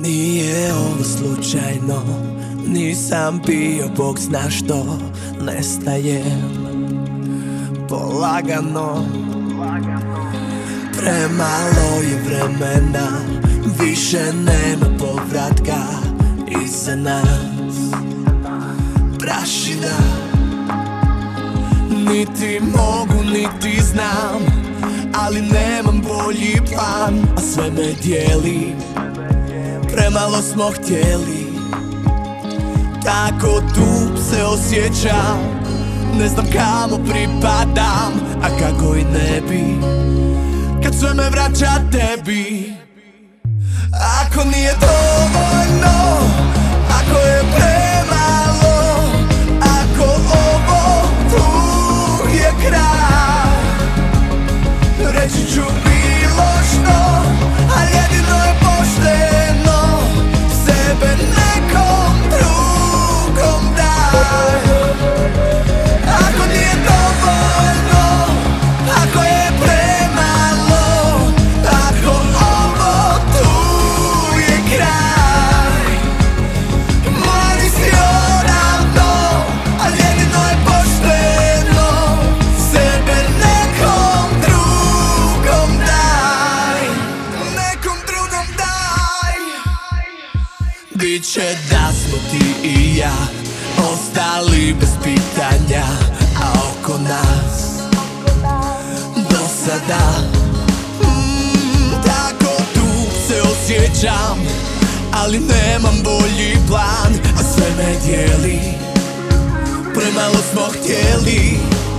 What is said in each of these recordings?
Nije ovo slučajno, nisam bio Bog zna što. Nestajem polagano, premalo je vremena, više nema povratka iza nas. Prašina, niti mogu, niti znam, ali nemam bolji plan, a sve me dijeli. Premalo smo htjeli, tako tup se osjećam, ne znam kamo pripadam, a kako i ne bi, kad sve me vraća tebi. Ako nije dovoljno, ako je premalo, ako ovo tu je kraj, reći ću bilo što, a jedino je pošteno, sebe nekom drugom daj. Ako nije dovoljno, ako je premalo, ako ovo tu je kraj, mori si odavno, a jedino je pošteno, sebe nekom drugom daj, nekom drugom daj. Biće da smo ti i ja ostali bez pitanja, a oko nas do sada tako tu se osjećam, ali nemam bolji plan, a sve me dijeli. Premalo smo htjeli,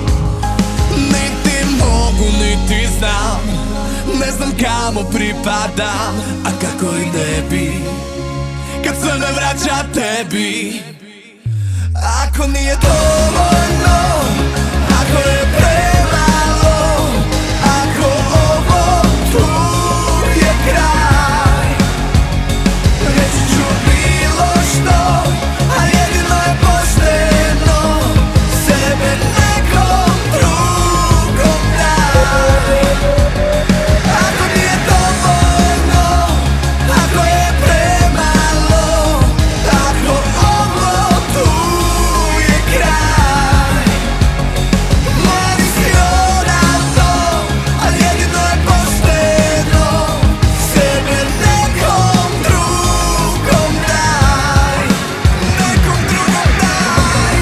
niti mogu, niti znam, ne znam kamo pripadam, a kako i ne bi, kad sve me vraća tebi. Ako nije dovoljno, ako je premalo, ako ovo tu je kraj, reći ću bilo što, a jedino je pošteno, sebe nekom drugom daj. Ako nije dovoljno, ako je premalo, ako ovo tu je kraj, mori si odavno, a jedino je pošteno, sebe nekom drugom daj, nekom drugom daj.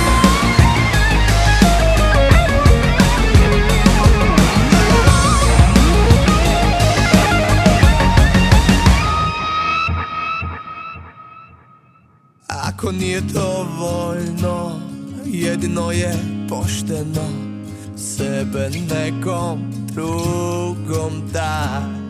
Ako nije dovoljno, jedino je pošteno, sebe nekom drugom daj.